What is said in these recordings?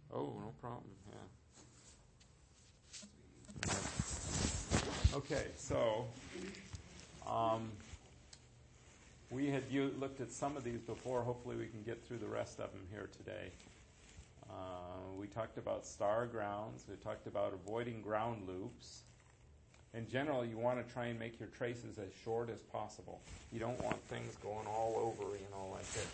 Oh, no problem. Yeah. Okay, so we had looked at some of these before. Hopefully we can get through the rest of them here today. We talked about star grounds. We talked about avoiding ground loops. In general, you want to try and make your traces as short as possible. You don't want things going all over, like this.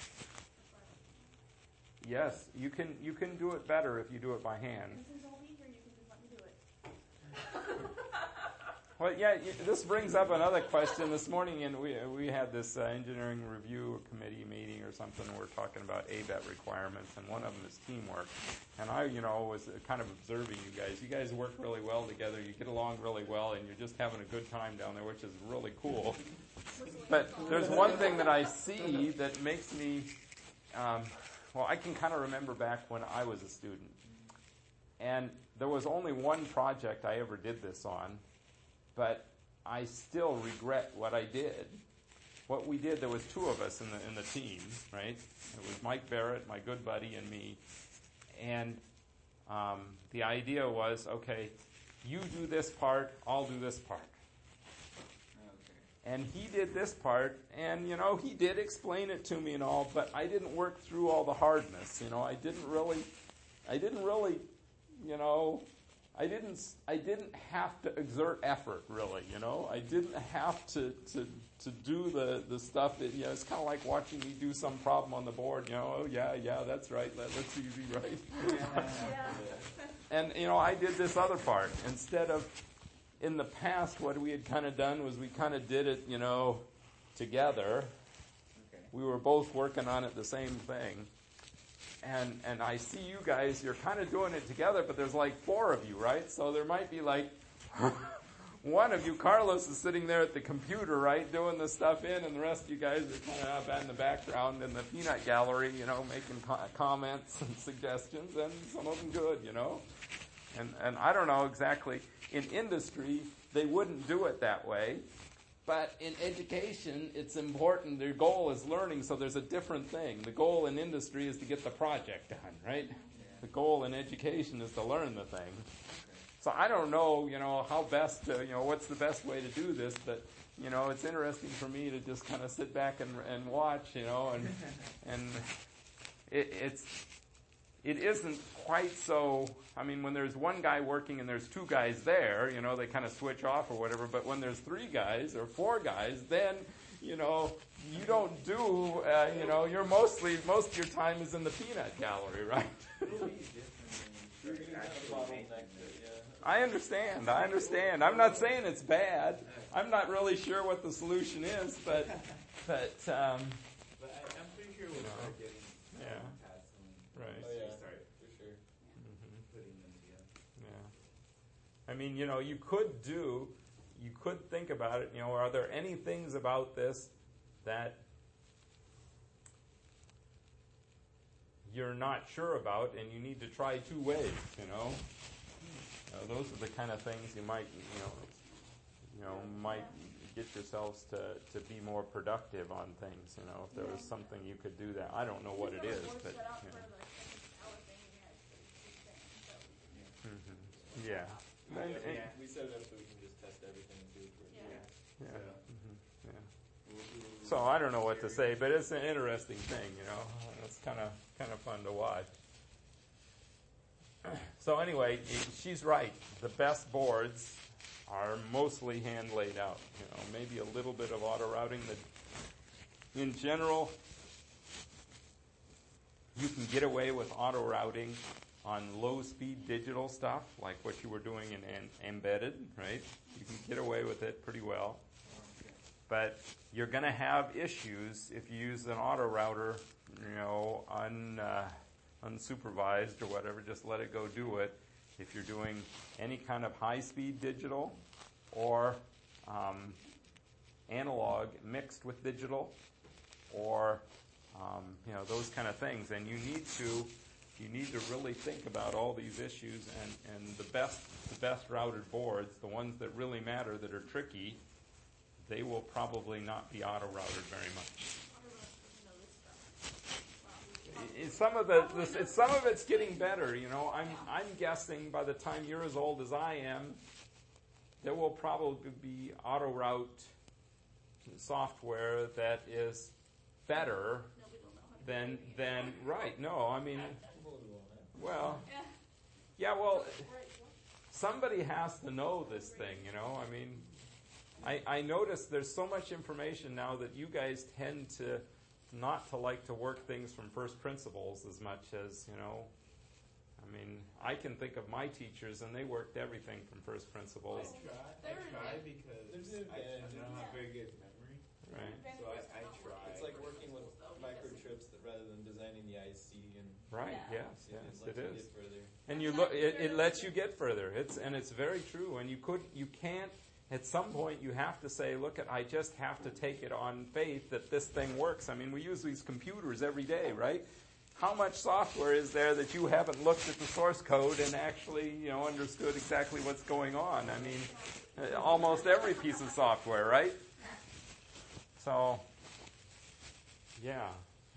Yes, you can do it better if you do it by hand. Since I'll be here, you can just let me do it. Well, yeah, this brings up another question. This morning, and we had this engineering review committee meeting or something. We're talking about ABET requirements, and one of them is teamwork. And I, was kind of observing you guys. You guys work really well together. You get along really well, and you're just having a good time down there, which is really cool. But there's one thing that I see that makes me, I can kind of remember back when I was a student. And there was only one project I ever did this on. But I still regret what I did. What we did, there was two of us in the team, right? It was Mike Barrett, my good buddy, and me. And the idea was, okay, you do this part, I'll do this part. Okay. And he did this part, and, he did explain it to me and all, but I didn't work through all the hardness. I didn't really, I didn't have to exert effort, really, I didn't have to do the stuff that, it's kind of like watching me do some problem on the board, oh, yeah, that's right, that's easy, right? Yeah. And, I did this other part. Instead of, in the past, what we had kind of done was we kind of did it, together. Okay. We were both working on it, the same thing. And I see you guys, you're kind of doing it together, but there's like four of you, right? So there might be like one of you, Carlos, is sitting there at the computer, right, doing the stuff in, and the rest of you guys are kind of up in the background in the peanut gallery, making comments and suggestions, and some of them good, And I don't know exactly. In industry, they wouldn't do it that way. But in education, it's important. Their goal is learning, so there's a different thing. The goal in industry is to get the project done, right? Yeah. The goal in education is to learn the thing. Okay. So I don't know, how best to, what's the best way to do this, but, it's interesting for me to just kind of sit back and watch, and it isn't quite so, when there's one guy working and there's two guys there, they kind of switch off or whatever, but when there's three guys or four guys, then, you don't do, most of your time is in the peanut gallery, right? I understand. I'm not saying it's bad. I'm not really sure what the solution is, but I'm pretty sure we'll start getting past some. Right. Oh, yeah. Start for sure. Mm-hmm. Putting them together. Yeah. You could think about it, are there any things about this that you're not sure about and you need to try two ways, those are the kind of things you might, might get yourselves to be more productive on things, if there was something you could do that. I don't know what it is, but, Yeah. We set it up so we can just test everything too. Yeah. Yeah. So I don't know what to say, but it's an interesting thing, It's kind of fun to watch. So anyway, she's right. The best boards are mostly hand laid out. Maybe a little bit of auto routing. In general, you can get away with auto routing on low-speed digital stuff, like what you were doing in embedded, right? You can get away with it pretty well. But you're going to have issues if you use an auto router, unsupervised or whatever. Just let it go do it. If you're doing any kind of high-speed digital or analog mixed with digital, or those kind of things, and you need to really think about all these issues, and the best routed boards, the ones that really matter, that are tricky, they will probably not be auto routed very much. some of it's getting better. You know, I'm guessing by the time you're as old as I am, there will probably be auto route software that is better than right. No, I mean, well, yeah, well, somebody has to know this thing. You know, I mean, I notice there's so much information now that you guys tend to not to like to work things from first principles as much as, you know, I mean, I can think of my teachers and they worked everything from first principles. I try because I don't have very good memory. Right. So I try. It's like working with microchips rather than designing the IC and Right, yes, it is. Get further. And you look, it lets you get further. It's very true. And you can't, at some point you have to say, look, I just have to take it on faith that this thing works. I mean, we use these computers every day, right? How much software is there that you haven't looked at the source code and actually, you know, understood exactly what's going on? I mean, almost every piece of software, right? So, yeah,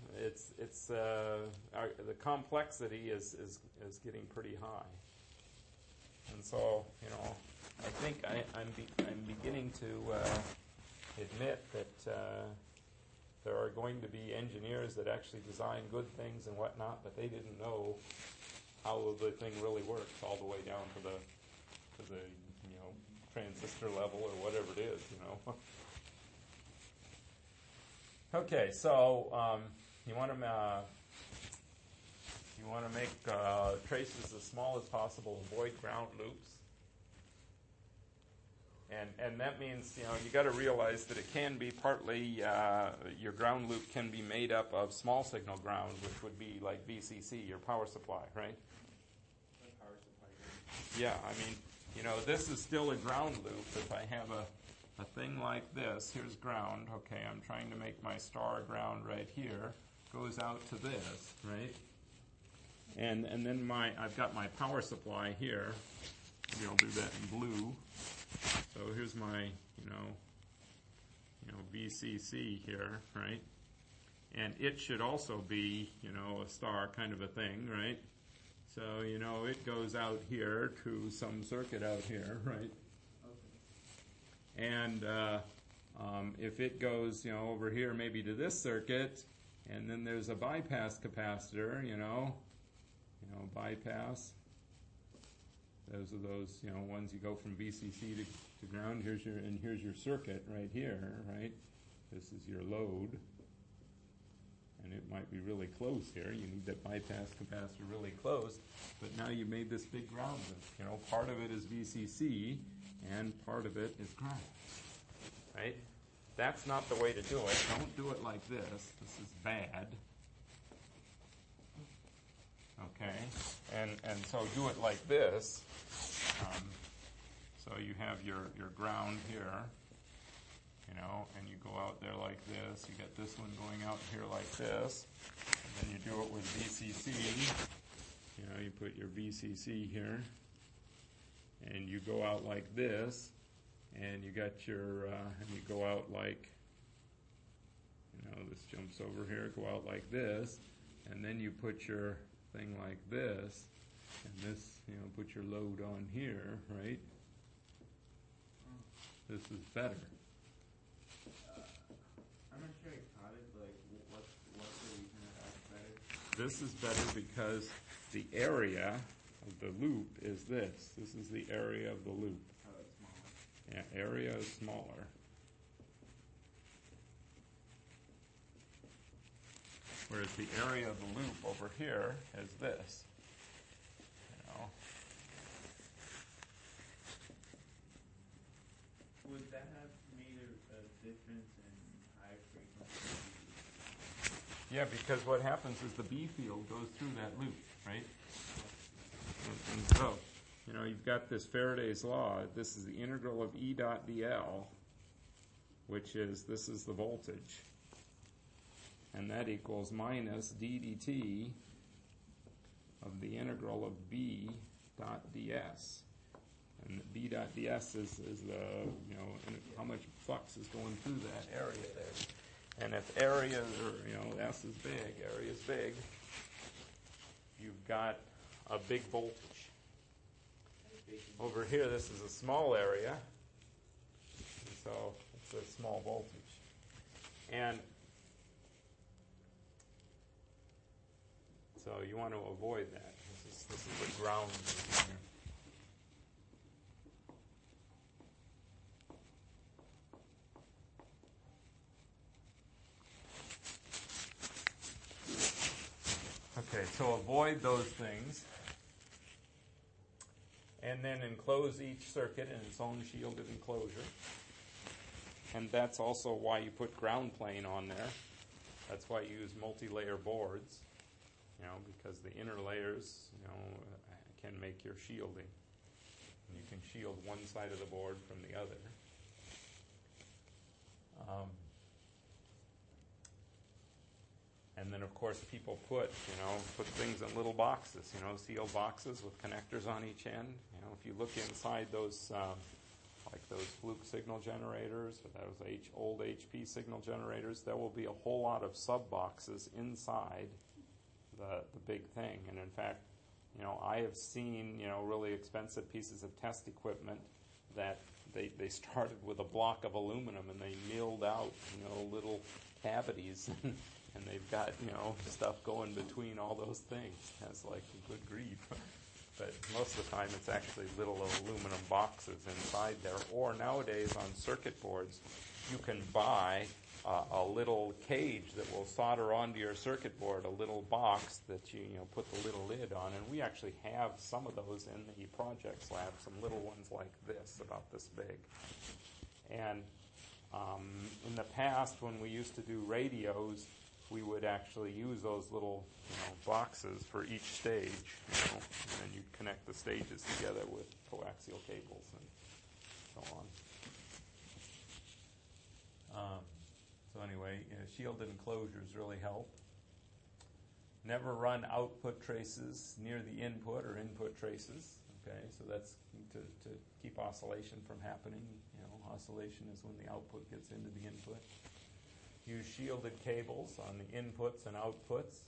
the complexity is getting pretty high, and so, you know, I think I'm beginning to admit that there are going to be engineers that actually design good things and whatnot, but they didn't know how the thing really works all the way down to the you know, transistor level or whatever it is, you know. Okay, so you want to make traces as small as possible, avoid ground loops. And that means, you know, you got to realize that it can be partly, your ground loop can be made up of small signal ground, which would be like VCC, your power supply, right? What power supply? Yeah, I mean, you know, this is still a ground loop. If I have a thing like this, here's ground, okay, I'm trying to make my star ground right here, goes out to this, right? And then I've got my power supply here. Maybe I'll do that in blue. So here's my, you know, VCC here, right? And it should also be, you know, a star kind of a thing, right? So, you know, it goes out here to some circuit out here, right? Okay. And if it goes, you know, over here maybe to this circuit, and then there's a bypass capacitor, you know, bypass. Those are those, you know, ones you go from VCC to ground. Here's your circuit right here, right? This is your load. And it might be really close here. You need that bypass capacitor really close. But now you made this big ground loop. You know, part of it is VCC and part of it is ground. Right? That's not the way to do it. Don't do it like this. This is bad. Okay? And so do it like this. So you have your ground here, you know, and you go out there like this. You get this one going out here like this. And then you do it with VCC. You know, you put your VCC here. And you go out like this. And you got your, and you go out like, you know, this jumps over here, go out like this. And then you put your thing like this. And this, you know, put your load on here, right? This is better. I'm not sure I caught it, but like, what's the reason that that's better? This is better because the area of the loop is this. This is the area of the loop. Oh, it's smaller. Yeah, area is smaller. Whereas the area of the loop over here is this. You know. Would that have made a difference in high frequency? Yeah, because what happens is the B field goes through that loop, right? And so, you know, you've got this Faraday's law. This is the integral of E dot dl, which is, this is the voltage. And that equals minus d dt of the integral of B dot ds. And B dot ds is the, you know, how much flux is going through that area there. And if areas are, S is big, area is big, you've got a big voltage. Over here, this is a small area, and so it's a small voltage. And so you want to avoid that. This is the ground. Okay, so avoid those things. And then enclose each circuit in its own shielded enclosure. And that's also why you put ground plane on there. That's why you use multi-layer boards, because the inner layers, can make your shielding. And you can shield one side of the board from the other. And then, of course, people put things in little boxes, sealed boxes with connectors on each end. If you look inside those, like those Fluke signal generators, or those old HP signal generators, there will be a whole lot of sub-boxes inside the big thing. And in fact, I have seen, really expensive pieces of test equipment that they started with a block of aluminum and they milled out, little cavities. And they've got, stuff going between all those things. That's like good grief. But most of the time it's actually little aluminum boxes inside there. Or nowadays on circuit boards, you can buy a little cage that will solder onto your circuit board, a little box that you put the little lid on. And we actually have some of those in the projects lab, some little ones like this, about this big. And in the past, when we used to do radios, we would actually use those little boxes for each stage, and then you'd connect the stages together with coaxial cables and so on. So anyway, shielded enclosures really help. Never run output traces near the input or input traces. Okay, so that's to keep oscillation from happening. Oscillation is when the output gets into the input. Use shielded cables on the inputs and outputs.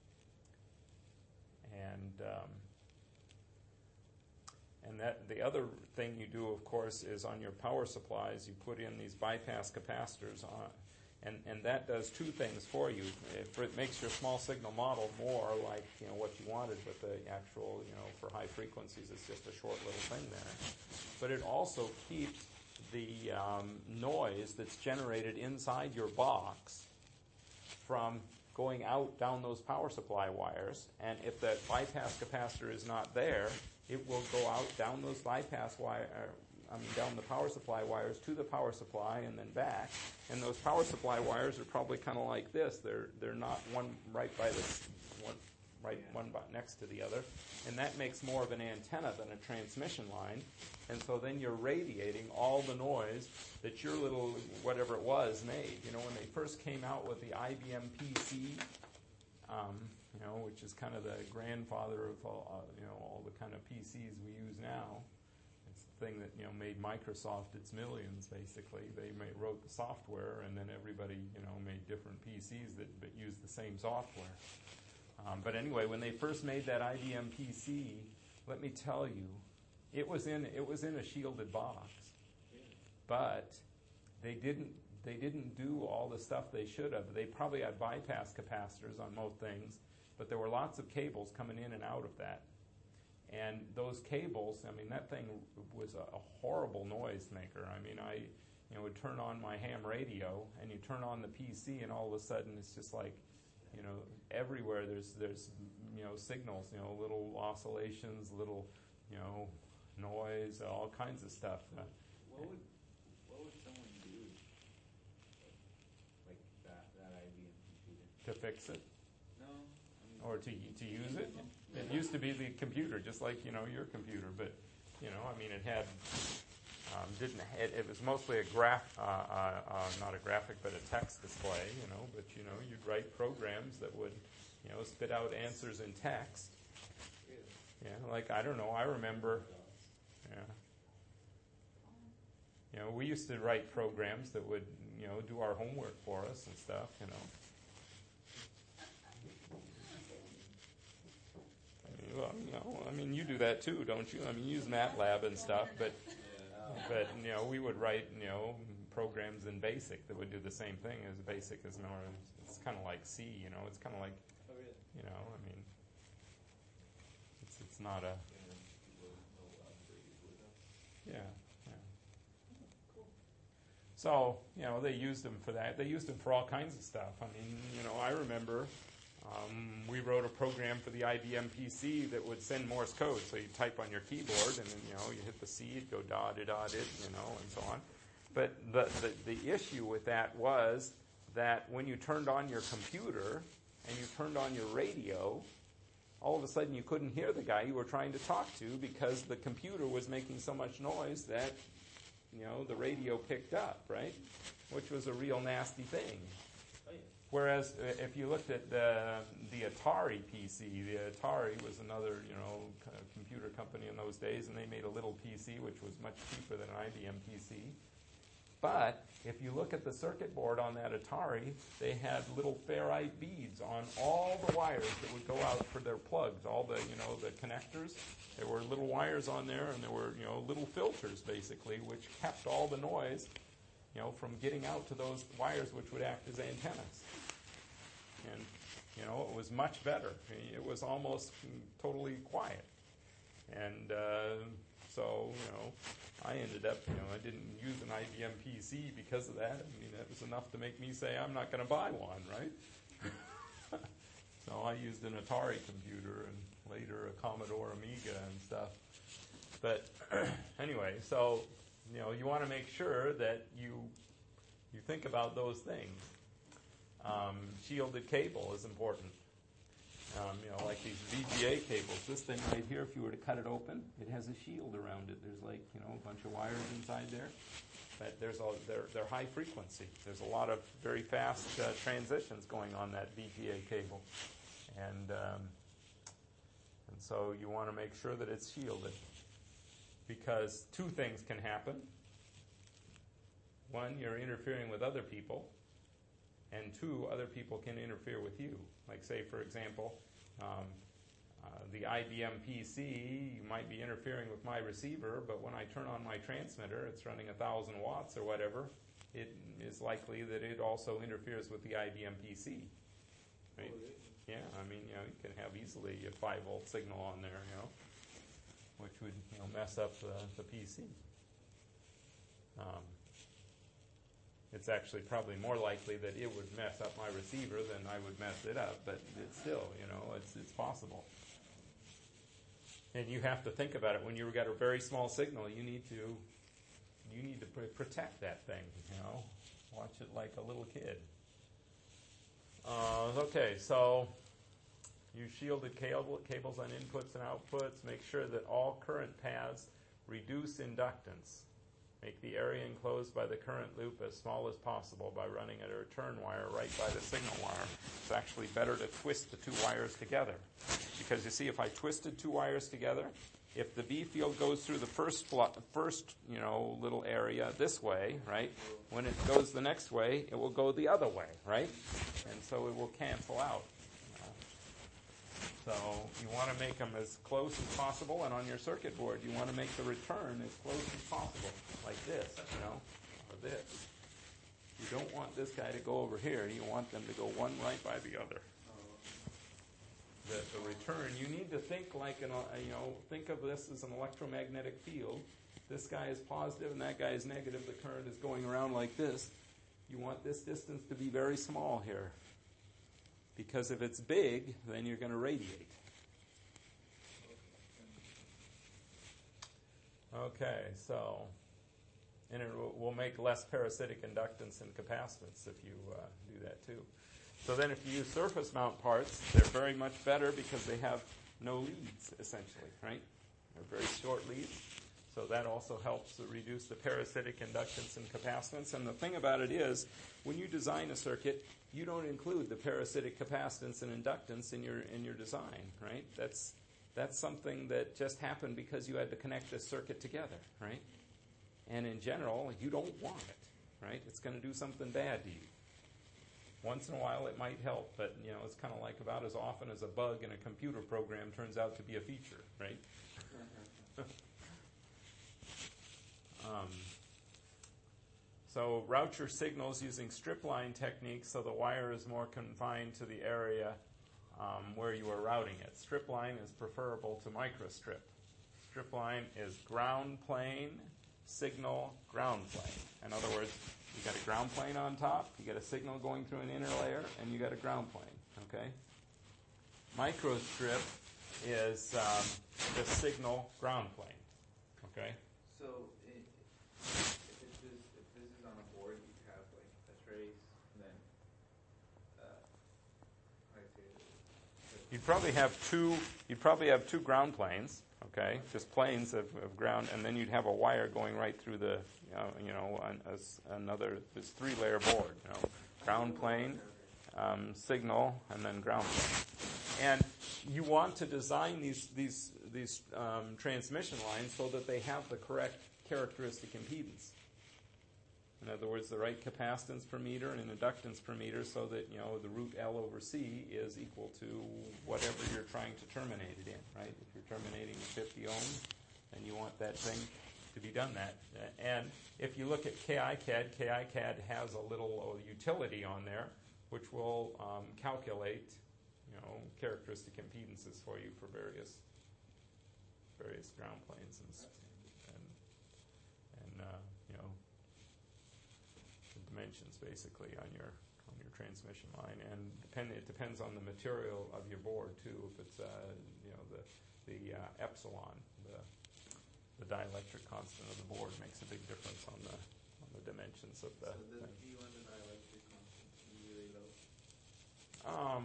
And that the other thing you do, of course, is on your power supplies, you put in these bypass capacitors on, and that does two things for you. It makes your small signal model more like what you wanted, but the actual for high frequencies, it's just a short little thing there. But it also keeps the noise that's generated inside your box from going out down those power supply wires. And if that bypass capacitor is not there, it will go out down those down the power supply wires to the power supply and then back. And those power supply wires are probably kind of like this. They're not one right by this one one next to the other, and that makes more of an antenna than a transmission line. And so then you're radiating all the noise that your little whatever it was made. When they first came out with the IBM PC, which is kind of the grandfather of all the kind of PCs we use now. It's the thing that made Microsoft its millions. Basically, they wrote the software, and then everybody made different PCs that used the same software. But anyway, when they first made that IBM PC, let me tell you, it was in a shielded box, but they didn't do all the stuff they should have. They probably had bypass capacitors on most things, but there were lots of cables coming in and out of that. And those cables, that thing was a horrible noise maker. I would turn on my ham radio, and you turn on the PC, and all of a sudden it's just like, everywhere there's signals, little oscillations, little, noise, all kinds of stuff. What would someone do, like that IBM computer? To fix it? No. Or to use it? It used to be the computer, just like, your computer, but, it had, it was mostly not a graphic, but a text display, but, you'd write programs that would, spit out answers in text. Yeah, like, I don't know, I remember, we used to write programs that would, do our homework for us and stuff, you do that too, don't you? You use MATLAB and stuff, but we would write, programs in BASIC that would do the same thing as BASIC is more. It's kind of like C, It's kind of like, it's not a. Yeah. So, they used them for that. They used them for all kinds of stuff. I remember we wrote a program for the IBM PC that would send Morse code. So you type on your keyboard, and then, you hit the C, it'd go da-da-da-dit, and so on. But the issue with that was that when you turned on your computer and you turned on your radio, all of a sudden you couldn't hear the guy you were trying to talk to because the computer was making so much noise that the radio picked up, right? Which was a real nasty thing. Whereas if you looked at the Atari PC, the Atari was another, computer company in those days, and they made a little PC which was much cheaper than an IBM PC. But if you look at the circuit board on that Atari, they had little ferrite beads on all the wires that would go out for their plugs, all the, the connectors. There were little wires on there, and there were, little filters, basically, which kept all the noise, from getting out to those wires which would act as antennas. And, it was much better. It was almost totally quiet. And so, I ended up, I didn't use an IBM PC because of that. That was enough to make me say, I'm not going to buy one, right? So I used an Atari computer and later a Commodore Amiga and stuff. But anyway, so, you want to make sure that you think about those things. Shielded cable is important. Like these VGA cables. This thing right here, if you were to cut it open, it has a shield around it. There's a bunch of wires inside there. But they're high frequency. There's a lot of very fast transitions going on that VGA cable. And so you want to make sure that it's shielded. Because two things can happen. One, you're interfering with other people. And two, other people can interfere with you. Like, say, for example, the IBM PC, you might be interfering with my receiver, but when I turn on my transmitter, it's running 1,000 watts or whatever, it is likely that it also interferes with the IBM PC. Right? Yeah, you can have easily a 5-volt signal on there, which would, mess up the PC. It's actually probably more likely that it would mess up my receiver than I would mess it up, but it's still, it's possible. And you have to think about it. When you've got a very small signal, you need to protect that thing, Watch it like a little kid. Okay, so use shielded cables on inputs and outputs. Make sure that all current paths reduce inductance. Make the area enclosed by the current loop as small as possible by running a return wire right by the signal wire. It's actually better to twist the two wires together. Because you see, if I twisted two wires together, if the B field goes through the first little area this way, right? When it goes the next way, it will go the other way, right? And so it will cancel out. So you want to make them as close as possible, and on your circuit board, you want to make the return as close as possible, like this, or this. You don't want this guy to go over here. You want them to go one right by the other. The return, you need to think like think of this as an electromagnetic field. This guy is positive and that guy is negative. The current is going around like this. You want this distance to be very small here. Because if it's big, then you're going to radiate. Okay, so, and it will make less parasitic inductance and capacitance if you do that too. So then if you use surface mount parts, they're very much better because they have no leads, essentially, right? They're very short leads. So that also helps to reduce the parasitic inductance and capacitance. And the thing about it is, when you design a circuit, you don't include the parasitic capacitance and inductance in your design, right? That's something that just happened because you had to connect this circuit together, right? And in general, you don't want it, right? It's going to do something bad to you. Once in a while it might help, but it's kind of like about as often as a bug in a computer program turns out to be a feature, right? So route your signals using strip line techniques so the wire is more confined to the area where you are routing it. Strip line is preferable to microstrip. Strip line is ground plane, signal, ground plane. In other words, you got a ground plane on top, you got a signal going through an inner layer, and you got a ground plane. Okay. Microstrip is the signal ground plane. Okay. So if this is on a board, you have like a trace, and then how do I say it? You'd probably have two ground planes. Okay, just planes of ground, and then you'd have a wire going right through the, this 3-layer board. Ground plane, signal, and then ground plane. And you want to design these transmission lines so that they have the correct characteristic impedance. In other words, the right capacitance per meter and inductance per meter, so that the root L over C is equal to whatever you're trying to terminate it in, right? If you're terminating 50 ohms, then you want that thing to be done that. And if you look at KiCad has a little utility on there, which will calculate, characteristic impedances for you for various ground planes and dimensions basically on your transmission line, and it depends on the material of your board too. If it's the epsilon, the dielectric constant of the board makes a big difference on the dimensions of the. So does V1 the dielectric constant be really low?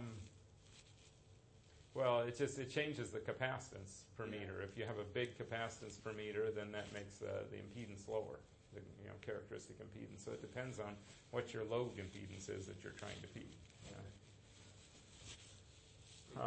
Well, it changes the capacitance per meter. If you have a big capacitance per meter, then that makes the impedance lower. The characteristic impedance. So it depends on what your load impedance is that you're trying to feed. The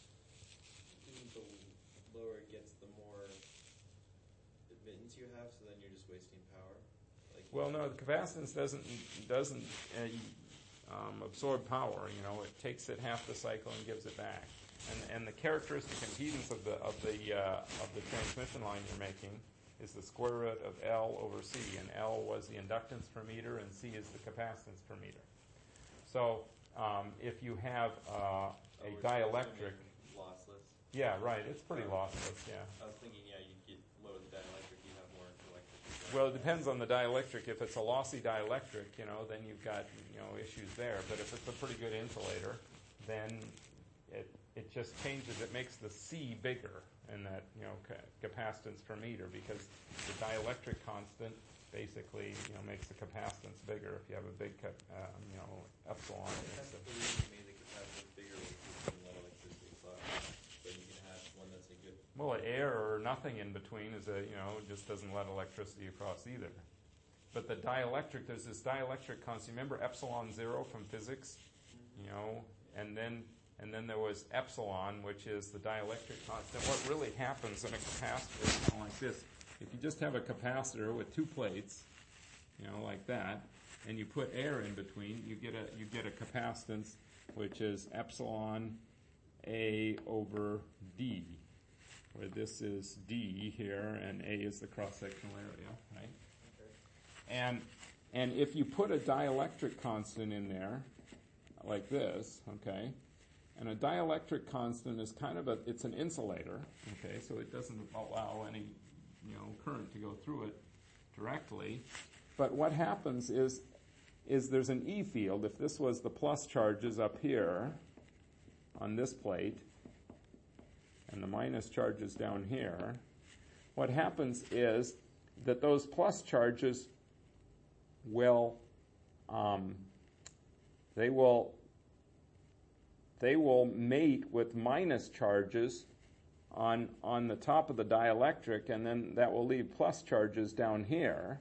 lower it gets, the more admittance you have, so then you're just wasting power. Well, no, the capacitance doesn't absorb power. It takes it half the cycle and gives it back. And the characteristic impedance of the transmission line you're making is the square root of L over C, and L was the inductance per meter, and C is the capacitance per meter. So if you have a dielectric, lossless. Yeah, right. It's pretty lossless. Yeah. I was thinking, you get lower the dielectric, you have more electric. Well, it depends on the dielectric. If it's a lossy dielectric, then you've got issues there. But if it's a pretty good insulator, then it just changes. It makes the C bigger in that capacitance per meter, because the dielectric constant basically makes the capacitance bigger. If you have a big epsilon. That's the reason you made the capacitance bigger, was you can let electricity flow, but you can have one that's a good. Well, air or nothing in between is just doesn't let electricity across either. But the dielectric, there's this dielectric constant. Remember epsilon zero from physics, and then there was epsilon, which is the dielectric constant. What really happens in a capacitor is like this. If you just have a capacitor with two plates, like that, and you put air in between, you get a capacitance which is epsilon A over D, where this is D here and A is the cross-sectional area, right? Okay. And if you put a dielectric constant in there, like this, okay, and a dielectric constant is it's an insulator, okay, so it doesn't allow any, current to go through it directly. But what happens is there's an E field. If this was the plus charges up here on this plate, and the minus charges down here, what happens is that those plus charges will mate with minus charges on the top of the dielectric, and then that will leave plus charges down here.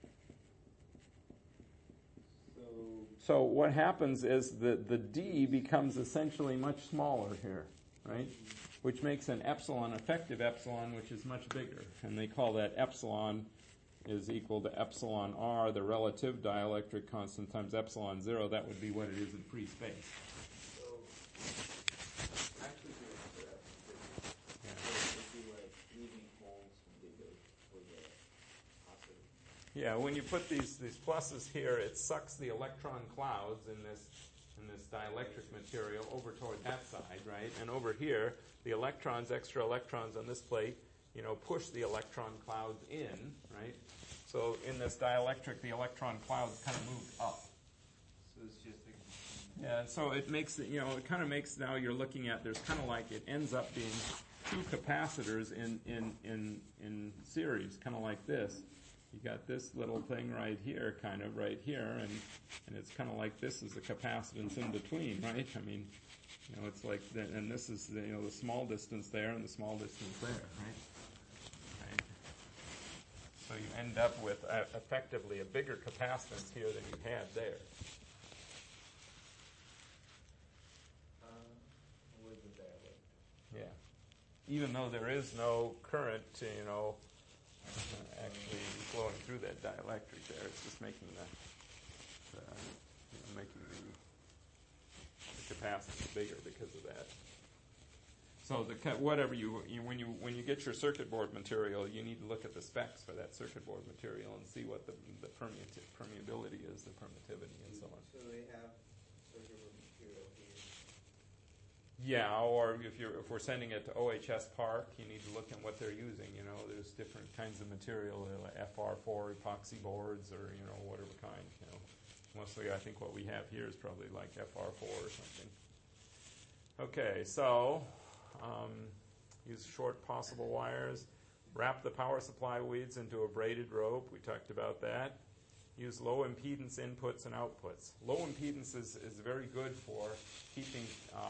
So what happens is that the D becomes essentially much smaller here, right? Which makes an epsilon, effective epsilon, which is much bigger. And they call that epsilon is equal to epsilon r, the relative dielectric constant, times epsilon 0. That would be what it is in free space. So, actually doing that, Yeah. it would be like leaving holes when they go for the positive. Yeah, when you put these pluses here, it sucks the electron clouds in this dielectric material over toward that side, right? And over here, the electrons, extra electrons on this plate, push the electron clouds in, right? So in this dielectric, the electron clouds kind of move up. So it's just like, Yeah, so it makes it, it kind of makes, now you're looking at, there's kind of like, it ends up being two capacitors in series, kind of like this. You got this little thing right here, kind of right here, and it's kind of like this is the capacitance in between, right? I mean, it's like, and this is the small distance there and the small distance there, right? So you end up with effectively a bigger capacitance here than you had there. with the dielectric. Yeah. Even though there is no current, actually flowing through that dielectric there, it's just making making the capacitance bigger because of that. So whatever when you get your circuit board material, you need to look at the specs for that circuit board material and see what the permeability is, the permittivity, and so on. So they have circuit board material here. Yeah, or if we're sending it to OHS Park, you need to look at what they're using. There's different kinds of material, like FR4 epoxy boards, or whatever kind. Mostly, I think what we have here is probably like FR4 or something. Okay, so use short possible wires. Wrap the power supply leads into a braided rope. We talked about that. Use low impedance inputs and outputs. Low impedance is very good for keeping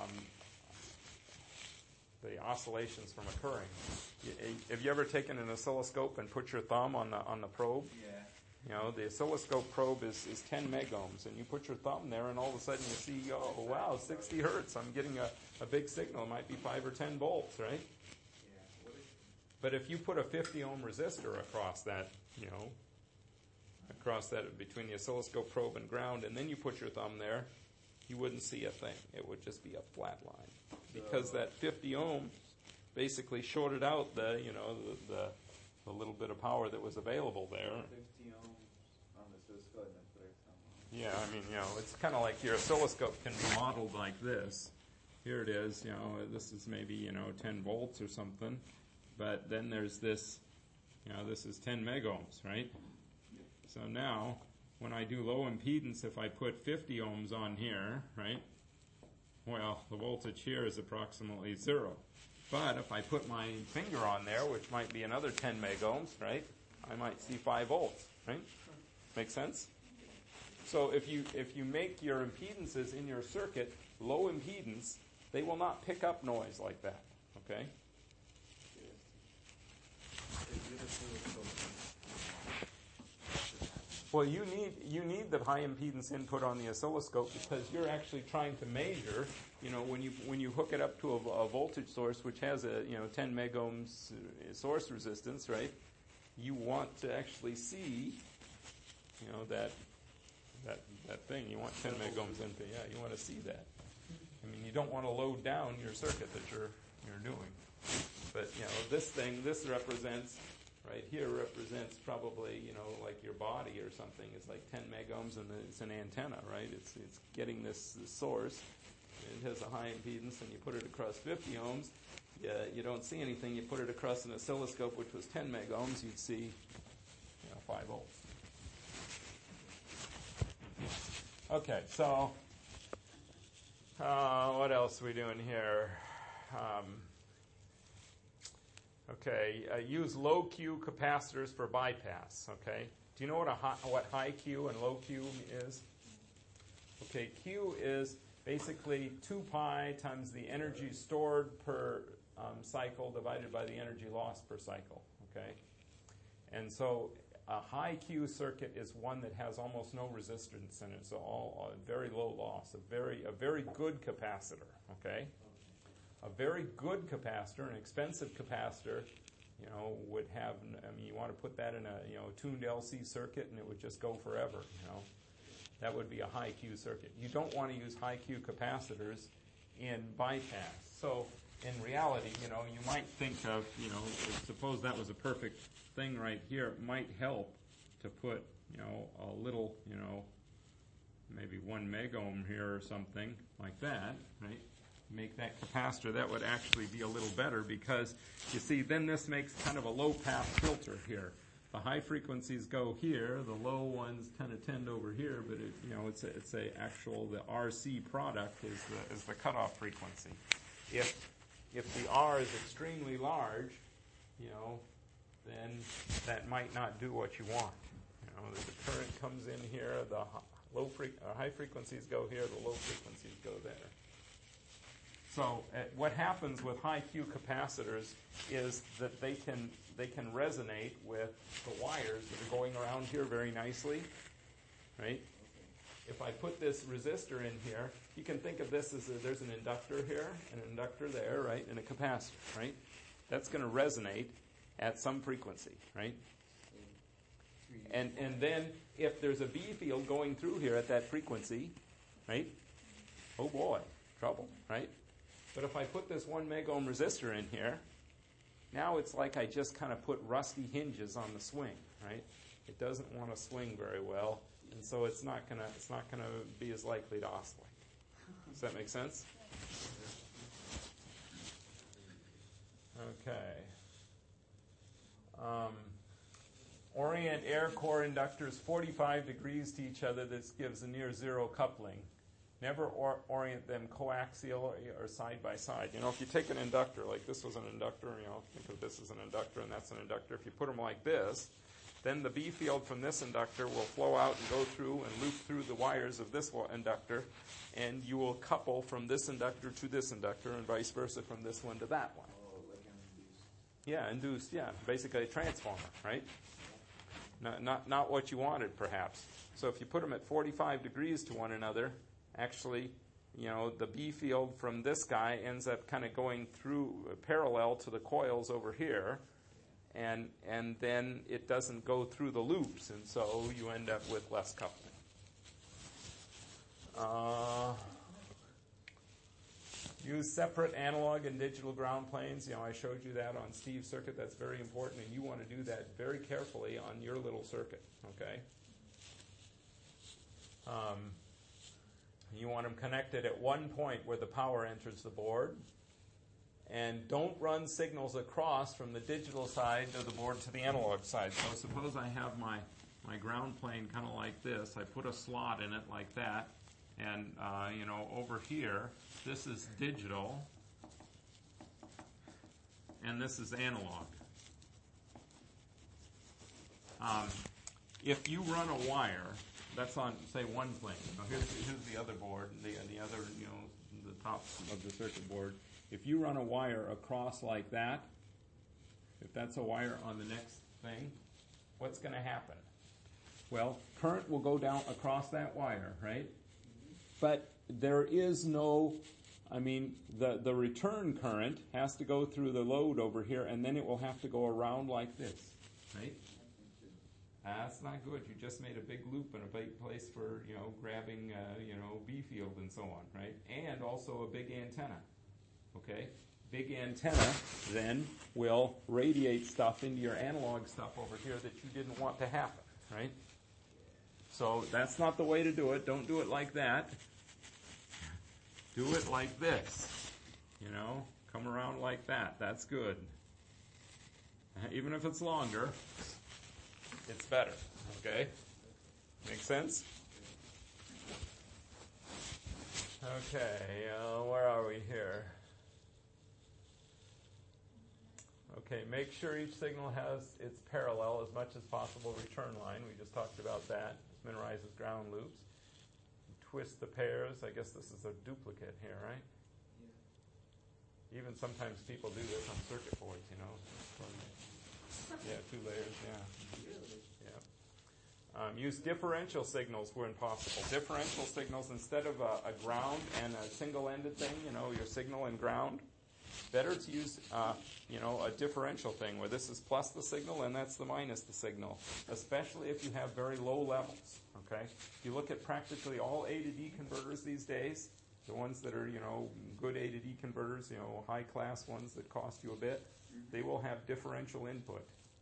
the oscillations from occurring. Have you ever taken an oscilloscope and put your thumb on the probe? Yeah. The oscilloscope probe is 10 megohms, and you put your thumb there, and all of a sudden you see, oh, wow, 60 hertz. I'm getting a big signal. It might be 5 or 10 volts, right? Yeah. But if you put a 50 ohm resistor across that, between the oscilloscope probe and ground, and then you put your thumb there, you wouldn't see a thing. It would just be a flat line. Because that 50 ohms basically shorted out the little bit of power that was available there. 50 ohms on the oscilloscope and then put it on. Yeah, I mean, it's kind of like your oscilloscope can be modeled like this. Here it is, this is maybe, 10 volts or something. But then there's this, this is 10 megohms, right? So now, when I do low impedance, if I put 50 ohms on here, right? Well, the voltage here is approximately 0. But if I put my finger on there, which might be another 10 megohms, right? I might see 5 volts, right? Make sense? So if you make your impedances in your circuit low impedance, they will not pick up noise like that, okay? Well, you need the high impedance input on the oscilloscope because you're actually trying to measure. When you hook it up to a voltage source which has a 10 megohms source resistance, right? You want to actually see that thing. You want 10 megohms input. Yeah, you want to see that. I mean, you don't want to load down your circuit that you're doing. But this represents. Right here represents probably, like your body or something. It's like 10 megohms, and it's an antenna, right? It's getting this source. It has a high impedance, and you put it across 50 ohms. You don't see anything. You put it across an oscilloscope, which was 10 megohms. You'd see, 5 volts. Okay, so what else are we doing here? Use low Q capacitors for bypass. Okay, do you know what high Q and low Q is? Okay, Q is basically 2 pi times the energy stored per cycle divided by the energy lost per cycle. Okay, and so a high Q circuit is one that has almost no resistance in it, so all very low loss, a very good capacitor. Okay. A very good capacitor, an expensive capacitor, would have, you want to put that in a, tuned LC circuit and it would just go forever, That would be a high Q circuit. You don't want to use high Q capacitors in bypass. So in reality, you might think of, suppose that was a perfect thing right here. It might help to put, a little, maybe 1 megohm here or something like that, right? Make that capacitor. That would actually be a little better because, you see, then this makes kind of a low-pass filter here. The high frequencies go here, the low ones kind of tend over here, but it's a actual, the RC product is the cutoff frequency. If the R is extremely large, then that might not do what you want. The current comes in here, the high frequencies go here, the low frequencies go there. So what happens with high Q capacitors is that they can resonate with the wires that are going around here very nicely, right? If I put this resistor in here, you can think of this as there's an inductor here, an inductor there, right, and a capacitor, right? That's going to resonate at some frequency, right? And then if there's a B field going through here at that frequency, right? Oh boy, trouble, right? But if I put this 1 megohm resistor in here, now it's like I just kind of put rusty hinges on the swing, right? It doesn't want to swing very well, and so it's not gonna be as likely to oscillate. Does that make sense? Okay. Orient air core inductors 45 degrees to each other. This gives a near zero coupling. Never orient them coaxial or side by side. If you take an inductor, like this was an inductor, think of this as an inductor and that's an inductor. If you put them like this, then the B field from this inductor will flow out and go through and loop through the wires of this inductor, and you will couple from this inductor to this inductor and vice versa from this one to that one. Oh, like induced. Yeah, induced, yeah. Basically a transformer, right? Not what you wanted, perhaps. So if you put them at 45 degrees to one another, actually, the B field from this guy ends up kind of going through parallel to the coils over here, and then it doesn't go through the loops, and so you end up with less coupling. Use separate analog and digital ground planes. I showed you that on Steve's circuit. That's very important, and you want to do that very carefully on your little circuit, okay? You want them connected at one point where the power enters the board. And don't run signals across from the digital side of the board to the analog side. So suppose I have my ground plane kind of like this. I put a slot in it like that. And, over here, this is digital. And this is analog. If you run a wire, that's on, say, one plane. Here's the other board, the other, the top of the circuit board. If you run a wire across like that, if that's a wire on the next thing, what's going to happen? Well, current will go down across that wire, right? But there is no, the return current has to go through the load over here, and then it will have to go around like this, right? That's not good. You just made a big loop and a big place for, grabbing, B field and so on, right? And also a big antenna, okay? Big antenna then will radiate stuff into your analog stuff over here that you didn't want to happen, right? So that's not the way to do it. Don't do it like that. Do it like this, come around like that. That's good. Even if it's longer, it's better, okay? Make sense? Okay, where are we here? Okay, make sure each signal has its parallel as much as possible return line. We just talked about that. This minimizes ground loops. Twist the pairs. I guess this is a duplicate here, right? Yeah. Even sometimes people do this on circuit boards, Yeah, 2 layers, yeah. Yeah. Use differential signals when possible. Differential signals instead of a ground and a single-ended thing, your signal and ground. better to use, a differential thing where this is plus the signal and that's the minus the signal, especially if you have very low levels, okay? If you look at practically all A to D converters these days, the ones that are, good A to D converters, high-class ones that cost you a bit, they will have differential input.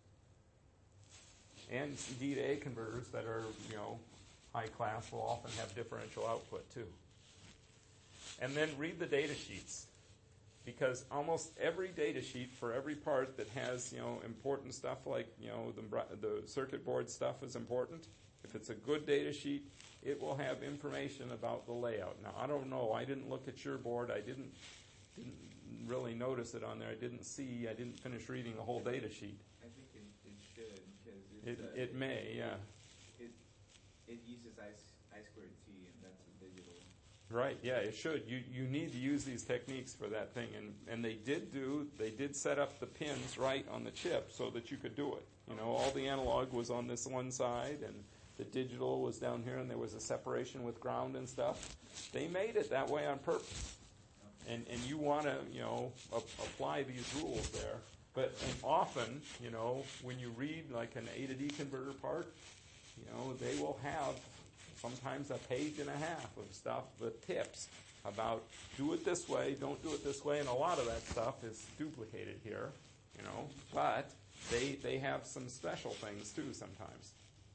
And D to A converters that are, high-class will often have differential output, too. And then read the data sheets, because almost every data sheet for every part that has, important stuff like, the circuit board stuff is important. If it's a good data sheet, it will have information about the layout. Now, I don't know. I didn't look at your board. I didn't really notice it on there. I didn't finish reading the whole data sheet. I think it should, because It may, yeah. It uses I squared T, and that's a digital. Right, yeah, it should. You need to use these techniques for that thing. And they did set up the pins right on the chip so that you could do it. All the analog was on this one side, and the digital was down here, and there was a separation with ground and stuff. They made it that way on purpose. And you want to, apply these rules there. But often, when you read like an A to D converter part, they will have sometimes a page and a half of stuff, the tips about do it this way, don't do it this way, and a lot of that stuff is duplicated here, but they have some special things too sometimes.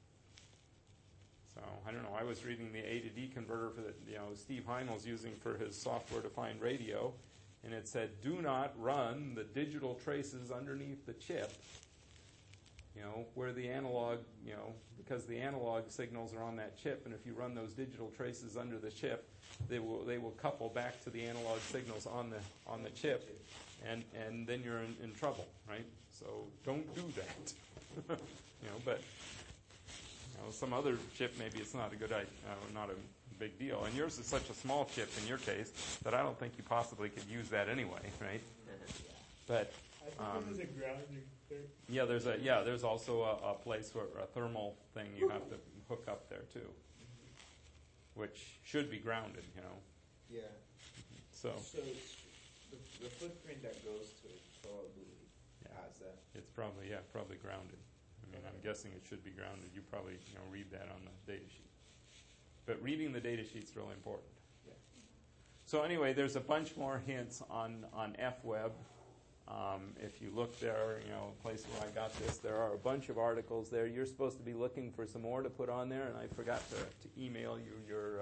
So, I don't know, I was reading the A to D converter for that, Steve Heinel's using for his software-defined radio, and it said, do not run the digital traces underneath the chip, where the analog, because the analog signals are on that chip, and if you run those digital traces under the chip, they will couple back to the analog signals on the chip, and then you're in trouble, right? So don't do that, but some other chip, maybe it's not a good idea, not a big deal. And yours is such a small chip in your case that I don't think you possibly could use that anyway, right? But I think there's a grounding there. Yeah, there's also a place where a thermal thing you have to hook up there too, which should be grounded, Yeah. So the footprint that goes to it probably has that. it's probably grounded. I mean, I'm guessing it should be grounded. You probably read that on the data sheet. But reading the data sheet's really important. Yeah. So anyway, there's a bunch more hints on FWeb. If you look there, a place where I got this, there are a bunch of articles there. You're supposed to be looking for some more to put on there, and I forgot to email you your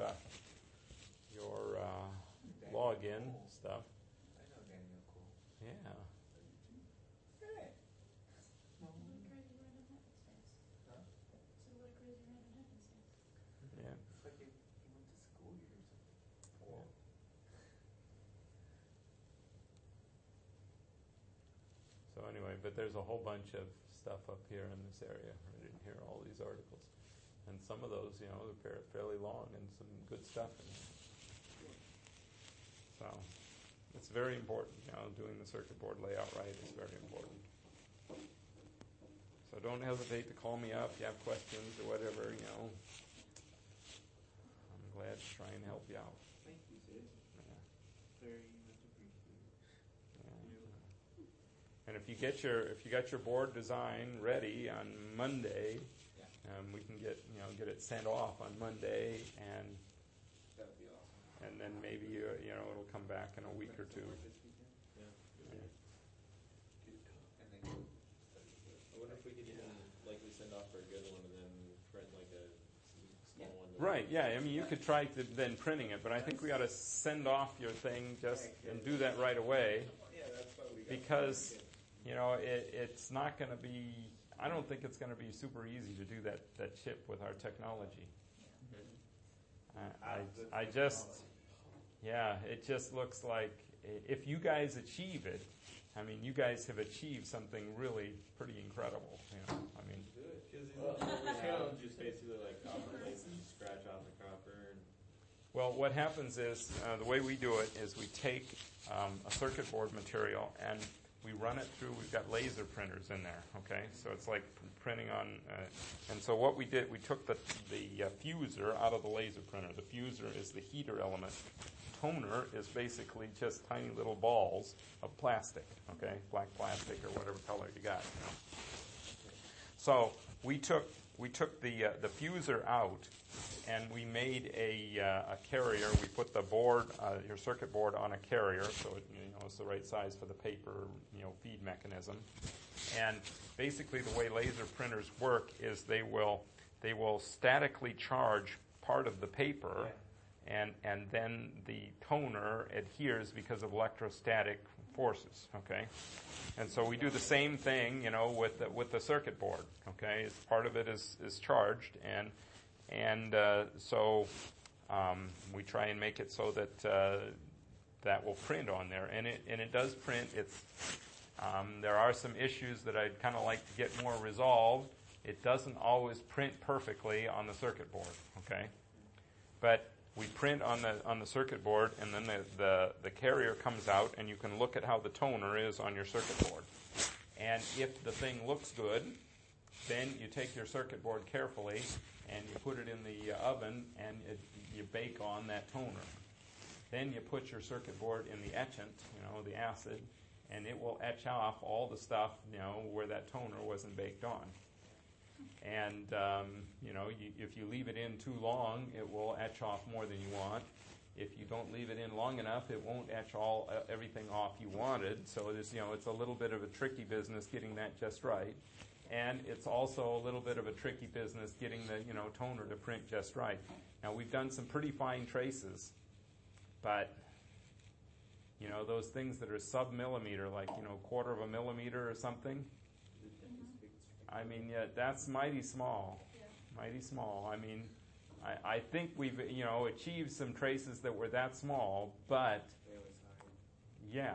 login stuff. I know Daniel Cole. Yeah. Hey. What a crazy random happenstance. Huh? So what a crazy random happenstance. Yeah. It's like he went to school here or something. Yeah. So anyway, but there's a whole bunch of stuff up here in this area, right in here, all these articles. And some of those, they're fairly long and some good stuff in there. So it's very important, doing the circuit board layout right is very important. So don't hesitate to call me up if you have questions or whatever, I'm glad to try and help you out. Thank you, sir. Yeah. Very much appreciated. Yeah. And if you got your board design ready on Monday, we can get it sent off on Monday, and That would be awesome. and then maybe it'll come back in a week or two. This weekend? Yeah. Yeah. And then go I wonder if we could even likely send off for a good one and then print like a small one. Right, yeah, I mean, you could try to then printing it, but I think we ought to send off your thing and do that right away, Yeah, that's what we got. because, it's not going to be, I don't think it's going to be super easy to do that chip with our technology. It just looks like if you guys achieve it, I mean, you guys have achieved something really pretty incredible, I mean. Because the challenge is basically like copper plates and scratch off the copper. And Well, what happens is, the way we do it is we take a circuit board material and we run it through, we've got laser printers in there, okay? So it's like printing on, and so what we did, we took the fuser out of the laser printer. The fuser is the heater element. toner is basically just tiny little balls of plastic, okay, black plastic or whatever color you got. You know. So we took the fuser out, and we made a carrier. We put the board, your circuit board, on a carrier, so it, it's the right size for the paper, feed mechanism. And basically, the way laser printers work is they will statically charge part of the paper, and then the toner adheres because of electrostatic forces. Okay, and so we do the same thing, with the circuit board. Okay, as part of it is charged, and so we try and make it so that that will print on there, and it does print. There are some issues that I'd kind of like to get more resolved. It doesn't always print perfectly on the circuit board, okay? But we print on the circuit board, and then the carrier comes out, and you can look at how the toner is on your circuit board. And if the thing looks good, then you take your circuit board carefully, and you put it in the oven, and you bake on that toner. Then you put your circuit board in the etchant, the acid, and it will etch off all the stuff, where that toner wasn't baked on. And, if you leave it in too long, it will etch off more than you want. If you don't leave it in long enough, it won't etch everything off you wanted. So there's, it's a little bit of a tricky business getting that just right. And it's also a little bit of a tricky business getting the, toner to print just right. Now, we've done some pretty fine traces, but those things that are sub-millimeter, like, quarter of a millimeter or something, I mean, that's mighty small. Mighty small. I mean, I think we've, achieved some traces that were that small, but, yeah.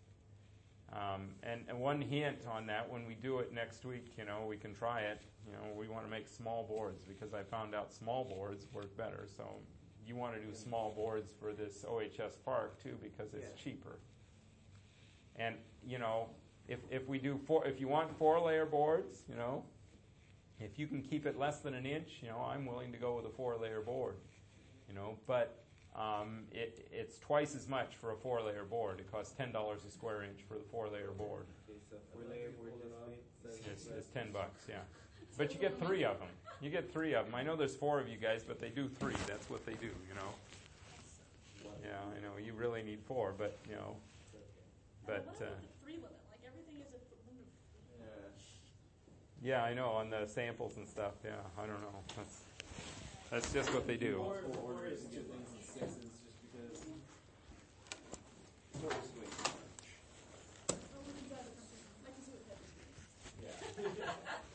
And one hint on that, when we do it next week, we can try it. We want to make small boards, because I found out small boards work better. So you want to do small boards for this OHS Park too, because it's cheaper. And if we do if you want 4-layer boards, if you can keep it less than an inch, I'm willing to go with a 4-layer board. But it's twice as much for a 4-layer board. It costs $10 a square inch for the 4-layer board. Okay, so 4-layer board It's $10, yeah. But you get 3 of them. You get 3 of them. I know there's 4 of you guys, but they do 3. That's what they do, Yeah, I know. You really need 4, but, But, what about the 3 limit? Like, everything is a limit of 3. Yeah, I know, on the samples and stuff, yeah. I don't know. That's just what they do. 4 is 2 things and 6 is just because 4 is way too much. I can see what that is. Yeah.